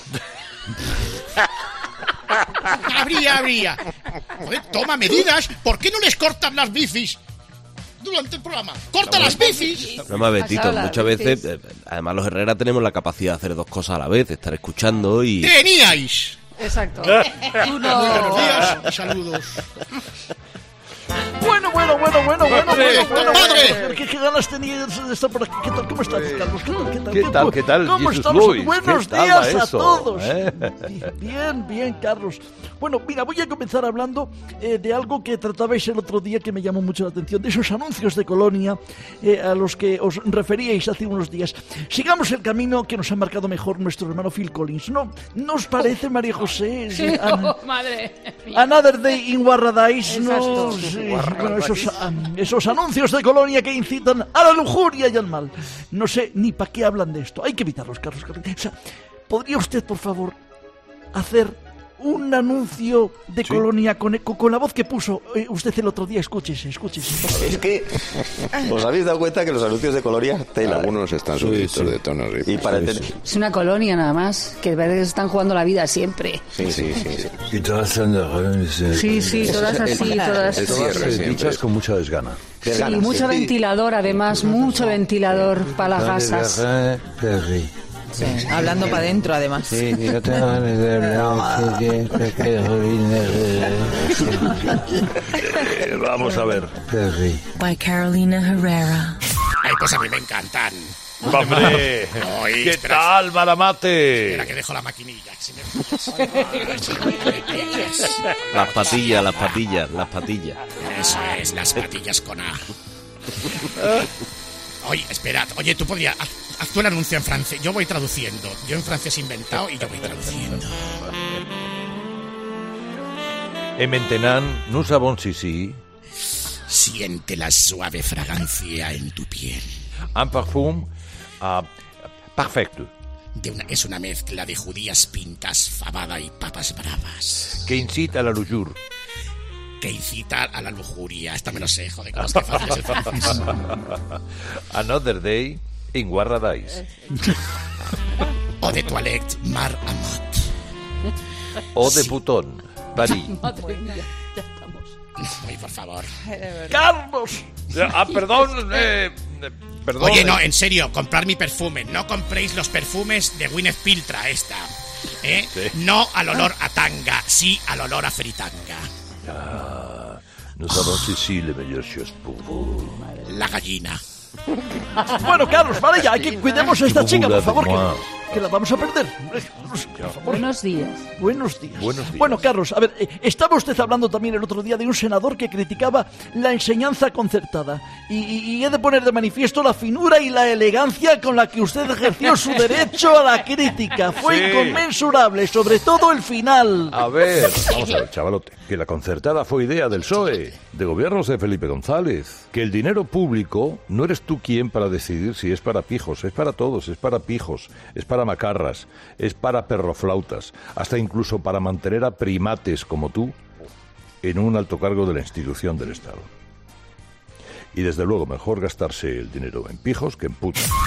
Habría, habría. Joder, toma medidas. ¿Por qué no les cortan las bicis durante el programa? ¡Corta las bicis! No me ves, Tito, Pasado las muchas veces, bicis. eh, además los Herrera tenemos la capacidad de hacer dos cosas a la vez, de estar escuchando y... ¡Teníais! Exacto. Tú Muy no. buenos días y saludos. Bueno, bueno, bueno, bueno, bueno, Padre, bueno, bueno, padre. bueno. ¿Qué, qué ganas tenías de estar por aquí? ¿Qué tal? ¿Cómo estás, Carlos? ¿Qué tal? ¿Qué tal? ¿Qué tal? ¿Qué tal? ¿Cómo Jesus estamos? Luis, Buenos ¿qué tal días va a eso? todos. ¿Eh? Bien, bien, Carlos. Bueno, mira, voy a comenzar hablando eh, de algo que tratabais el otro día que me llamó mucho la atención, de esos anuncios de Colonia eh, a los que os referíais hace unos días. Sigamos el camino que nos ha marcado mejor nuestro hermano Phil Collins, ¿no? ¿No os parece, María José? Sí, An- oh, madre mía. Another Day in Paradise, ¿no? Exacto. Sí, bueno, esos, am, esos anuncios de Colonia que incitan a la lujuria y al mal. No sé ni para qué hablan de esto. Hay que evitarlos, Carlos. Carlos. O sea, ¿podría usted, por favor, hacer un anuncio de Sí. Colonia con, con, con la voz que puso eh, usted el otro día? Escúchese, escúchese. Es que os habéis dado cuenta que los anuncios de Colonia tela. Algunos están subidos de tono. Sí, Y para sí, tener- sí. Es una colonia nada más, que parece que se están jugando la vida siempre. Sí, sí, sí, sí. Y todas son Sí, sí, todas así, todas. El cierre todas siempre. dichas con mucha desgana. Sí, Ganas, mucho sí. ventilador, además, mucho ventilador para las gasas. Sí, hablando para adentro, además. Eh, Vamos a ver. By Carolina Herrera. Ay, pues a mí me encantan. ¡Hombre! Ay, ¿Qué espera, tal, Maramate? Espera que dejo la maquinilla. que se me- Las patillas, las patillas, las patillas. Eso es, las patillas con A. Oye, esperad. Oye, tú podrías... Haz, haz tú el anuncio en francés. Yo voy traduciendo. Yo en francés he inventado y yo voy traduciendo. En maintenant, nous avons ici Siente la suave fragancia en tu piel. un parfum ah, perfecto De una, es una mezcla de judías pintas, fabada y papas bravas. que incita a la luxure. Que incita a la lujuria. Esta me lo sé, joder, con los que fácil es el francés. Another day in Paradise. O de toilette Mar Amot. O de Butón, París. Madre mía, ya estamos. Ay, por favor. ¡Carlos! Ah, perdón, eh, eh, perdón. Oye, eh. no, en serio, comprar mi perfume. No compréis los perfumes de Gwyneth Paltrow esta. ¿Eh? Sí. No al olor a tanga, sí al olor a fritanga. Ah, nous avons ici les meilleures choses pour vous. La gallina. Bueno, Carlos, vale ya, hay que cuidemos a esta Tipo chica, por burla de favor, moi. que, que la vamos a perder. Hombre, Carlos, por favor. Buenos días. Buenos días. Buenos días. Bueno, Carlos, a ver, eh, estaba usted hablando también el otro día de un senador que criticaba la enseñanza concertada. Y, y- y he de poner de manifiesto la finura y la elegancia con la que usted ejerció su derecho a la crítica. Fue Sí. inconmensurable, sobre todo el final. A ver, vamos a ver, chavalote, que la concertada fue idea del P S O E, de gobiernos de Felipe González, que el dinero público no eres tú quien para decidir si es para pijos, es para todos, es para pijos, es para macarras, es para perroflautas, hasta incluso para mantener a primates como tú en un alto cargo de la institución del Estado. Y desde luego mejor gastarse el dinero en pijos que en putas.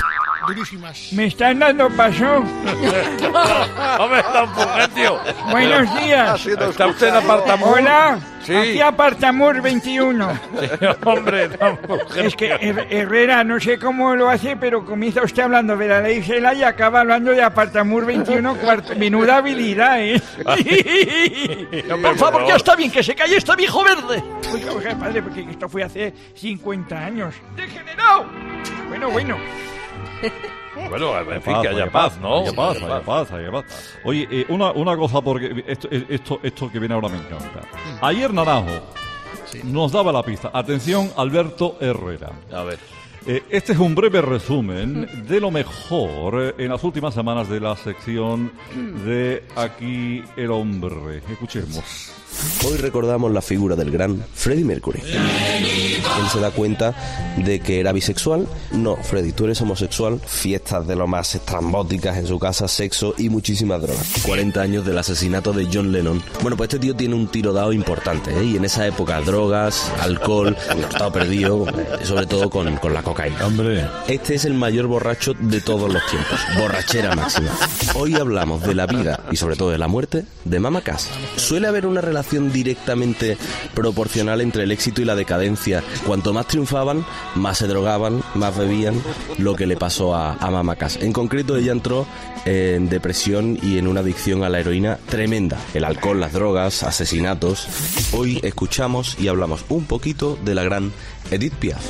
durísimas. ¿Me están dando paso? Hombre, don Fulgencio. Buenos días. ¿Está usted en Apartamur? Hola. Sí. Aquí Apartamur veintiuno. Sí, hombre, don Fulgencio. Es que Her- Herrera, no sé cómo lo hace, pero comienza usted hablando de la ley Cela y acaba hablando de Apartamur veintiuno. Cuarto. Menuda habilidad, ¿eh? Por favor, ya está bien, que se calle este viejo verde. Oiga, oiga, padre, porque esto fue hace cincuenta años. ¡Degenerado! Bueno, bueno. Bueno, en fin, Paz, que haya haya paz, ¿no? Haya paz, haya paz, haya paz. Oye, eh, una, una cosa, porque esto, esto, esto que viene ahora me encanta. Ayer Naranjo nos daba la pista. Atención, Alberto Herrera. A ver. Eh, este es un breve resumen de lo mejor eh, en las últimas semanas de la sección de Aquí el Hombre. Escuchemos. Hoy recordamos la figura del gran Freddie Mercury. Él se da cuenta de que era bisexual. No, Freddie, tú eres homosexual. Fiestas de lo más estrambóticas en su casa, sexo y muchísimas drogas. cuarenta años del asesinato de John Lennon. Bueno, pues este tío tiene un tiro dado importante, ¿eh? Y en esa época, drogas, alcohol, un estado perdido, eh, sobre todo con, con la cocaína. Hombre. Este es el mayor borracho de todos los tiempos. Borrachera máxima. Hoy hablamos de la vida y sobre todo de la muerte de Mama Cass. Suele haber una relación directamente proporcional entre el éxito y la decadencia. Cuanto más triunfaban, más se drogaban, más bebían, lo que le pasó a, a Mama Cass. En concreto, ella entró en depresión y en una adicción a la heroína tremenda. El alcohol, las drogas, asesinatos. Hoy escuchamos y hablamos un poquito de la gran Edith Piaf.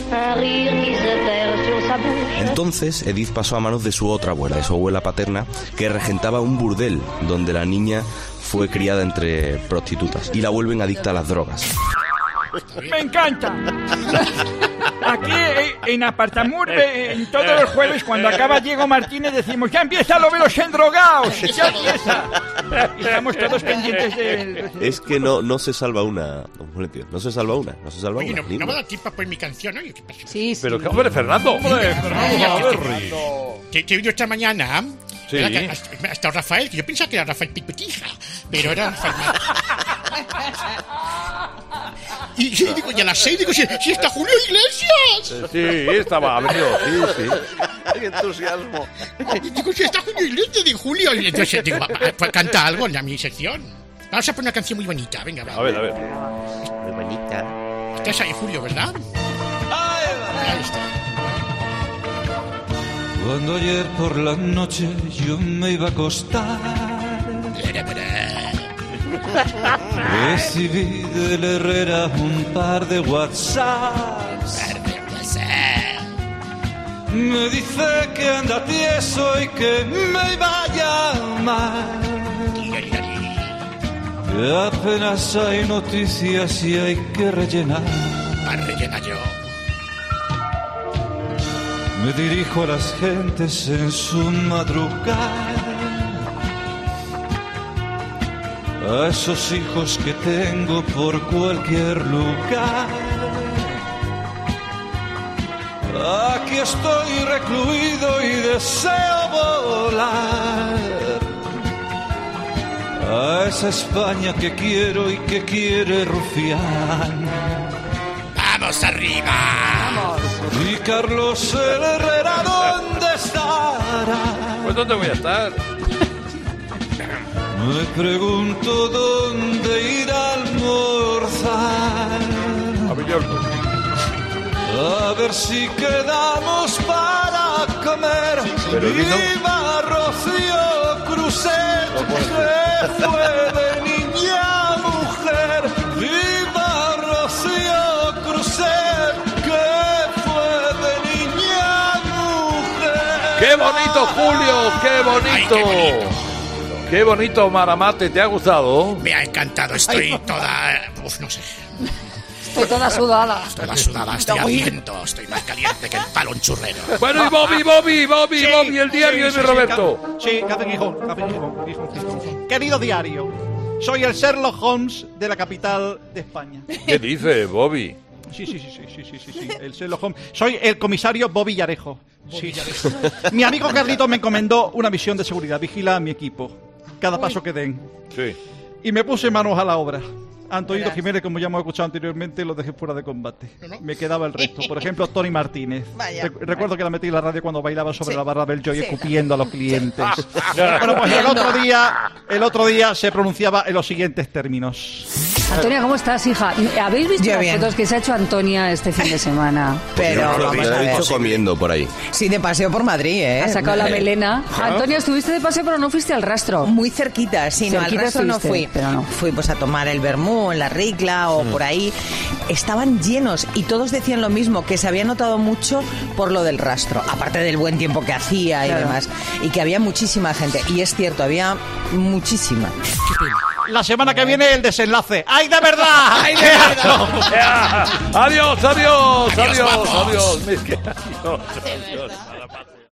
Entonces, Edith pasó a manos de su otra abuela, de su abuela paterna, que regentaba un burdel donde la niña fue criada entre prostitutas y la vuelven adicta a las drogas. ¡Me encanta! Aquí eh, en Apartamur, eh, en todos los jueves, cuando acaba Diego Martínez, decimos: ¡ya empieza lo de los endrogados! ¡Ya empieza! Y estamos todos pendientes del... Es que no, no se salva una, don Fulgencio, no se salva una, no se salva Oye, una. no, no me da tiempo por mi canción, oye, ¿qué pasa? Sí, sí. Pero, hombre, Fernando. Hombre, Fernando. Que, que he oído esta mañana. Sí. ¿Verdad? Que hasta, hasta Rafael, que yo pensaba que era Rafael Pipetija, pero era Rafael. Y, y digo, y a las seis digo, si, si está Julio Iglesias. Sí, estaba, ha venido, sí, sí. ¡Qué entusiasmo! Y digo, si está Julio Iglesias, de Julio. Y entonces digo, pues canta algo en la mi sección. Vamos a poner una canción muy bonita, venga, va. A ver, a ver. Muy bonita. Estás ahí, Julio, ¿verdad? Ahí está. Cuando ayer por la noche yo me iba a acostar, recibí del Herrera un par de WhatsApps. Me dice que anda tieso y que me iba a llamar. Apenas hay noticias y hay que rellenar. Para rellenar yo. Me dirijo a las gentes en su madrugada, a esos hijos que tengo por cualquier lugar. Aquí estoy recluido y deseo volar a esa España que quiero y que quiere Rufián. ¡Vamos arriba! ¡Vamos! Y Carlos Herrera, ¿dónde estará? Pues ¿dónde voy a estar? Me pregunto dónde ir a almorzar. A Villorco. A ver si quedamos para comer. Pero ¡viva Rocío Cruzet! Se fue de niña a mujer. ¡Viva Rocío Cruzet! Que fue de niña a mujer. ¡Qué bonito, Julio! ¡Qué bonito! Ay, qué bonito. ¡Qué bonito, Maramate! ¿Te ha gustado? Me ha encantado, estoy toda... Uf, no sé. Estoy toda sudada. Toda sudada, estoy ardiendo, estoy más caliente que el palo en churrero. Bueno, y Bobby, Bobby, Bobby, Sí, Bobby, el diario sí, de sí, Roberto. Sí, sí, Café Gijón, Café Gijón, Gijón, Gijón. Querido diario, soy el Sherlock Holmes de la capital de España. ¿Qué dice, Bobby? Sí, sí, sí, sí, sí, sí, sí, sí, el Sherlock Holmes. Soy el comisario Bobby Llarejo. Sí. Mi amigo Carlito me encomendó una misión de seguridad, vigila a mi equipo, cada paso que den. Sí. Y me puse manos a la obra. Antonio Verás. Jiménez, como ya hemos escuchado anteriormente, lo dejé fuera de combate. Me quedaba el resto. Por ejemplo, Tony Martínez. Vaya. Re- recuerdo que la metí en la radio cuando bailaba sobre Sí. la barra del Joy, Sí. escupiendo a los clientes. Bueno, pues el otro día, el otro día se pronunciaba en los siguientes términos. Antonia, ¿cómo estás, hija? ¿Habéis visto Yo las bien. fotos que se ha hecho Antonia este fin de semana? Pero Yo vamos me a lo he ver. visto comiendo por ahí. Sí, de paseo por Madrid, ¿eh? Ha sacado la melena. Antonia, estuviste de paseo, pero no fuiste al rastro. Muy cerquita, sí, no, al Cerquita rastro no estuviste, fui. pero no. Fui pues a tomar el vermú en la Ricla o por ahí. Estaban llenos y todos decían lo mismo, que se había notado mucho por lo del rastro, aparte del buen tiempo que hacía y Claro. demás. Y que había muchísima gente. Y es cierto, había muchísima. La semana que viene el desenlace. ¡Ay, de verdad! ¡Ay, de Adiós, adiós, adiós, adiós. Adiós.